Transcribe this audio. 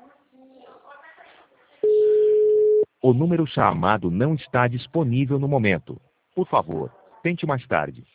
O número chamado não está disponível no momento. Por favor, tente mais tarde.